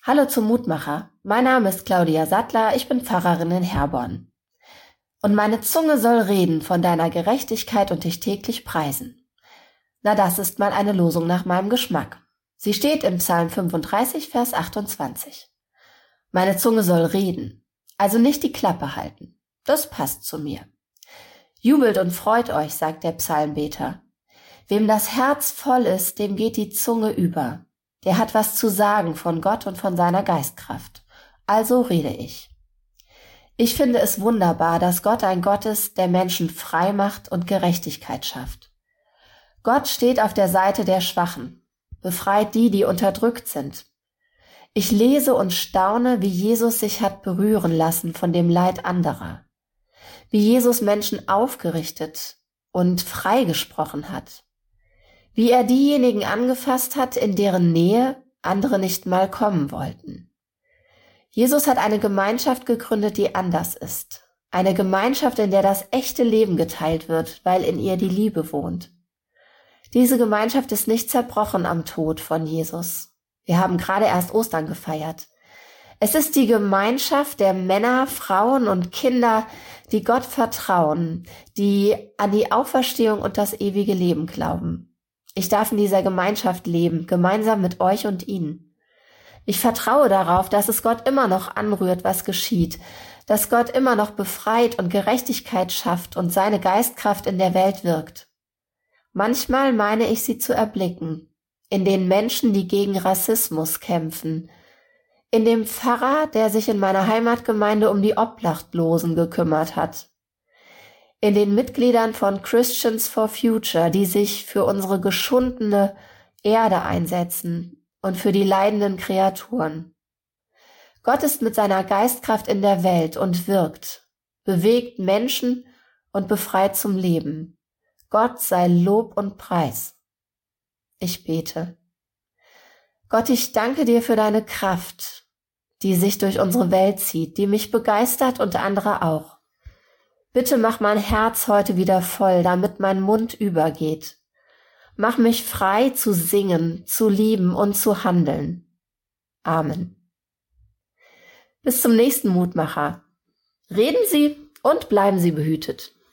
Hallo zum Mutmacher. Mein Name ist Claudia Sattler, ich bin Pfarrerin in Herborn. Und meine Zunge soll reden von deiner Gerechtigkeit und dich täglich preisen. Na, das ist mal eine Losung nach meinem Geschmack. Sie steht im Psalm 35, Vers 28. Meine Zunge soll reden, also nicht die Klappe halten. Das passt zu mir. Jubelt und freut euch, sagt der Psalmbeter. Wem das Herz voll ist, dem geht die Zunge über. Der hat was zu sagen von Gott und von seiner Geistkraft. Also rede ich. Ich finde es wunderbar, dass Gott ein Gott ist, der Menschen frei macht und Gerechtigkeit schafft. Gott steht auf der Seite der Schwachen, befreit die, die unterdrückt sind. Ich lese und staune, wie Jesus sich hat berühren lassen von dem Leid anderer. Wie Jesus Menschen aufgerichtet und freigesprochen hat. Wie er diejenigen angefasst hat, in deren Nähe andere nicht mal kommen wollten. Jesus hat eine Gemeinschaft gegründet, die anders ist. Eine Gemeinschaft, in der das echte Leben geteilt wird, weil in ihr die Liebe wohnt. Diese Gemeinschaft ist nicht zerbrochen am Tod von Jesus. Wir haben gerade erst Ostern gefeiert. Es ist die Gemeinschaft der Männer, Frauen und Kinder, die Gott vertrauen, die an die Auferstehung und das ewige Leben glauben. Ich darf in dieser Gemeinschaft leben, gemeinsam mit euch und ihnen. Ich vertraue darauf, dass es Gott immer noch anrührt, was geschieht, dass Gott immer noch befreit und Gerechtigkeit schafft und seine Geistkraft in der Welt wirkt. Manchmal meine ich sie zu erblicken, in den Menschen, die gegen Rassismus kämpfen, in dem Pfarrer, der sich in meiner Heimatgemeinde um die Obdachlosen gekümmert hat, in den Mitgliedern von Christians for Future, die sich für unsere geschundene Erde einsetzen und für die leidenden Kreaturen. Gott ist mit seiner Geistkraft in der Welt und wirkt, bewegt Menschen und befreit zum Leben. Gott sei Lob und Preis. Ich bete. Gott, ich danke dir für deine Kraft, die sich durch unsere Welt zieht, die mich begeistert und andere auch. Bitte mach mein Herz heute wieder voll, damit mein Mund übergeht. Mach mich frei zu singen, zu lieben und zu handeln. Amen. Bis zum nächsten Mutmacher. Reden Sie und bleiben Sie behütet.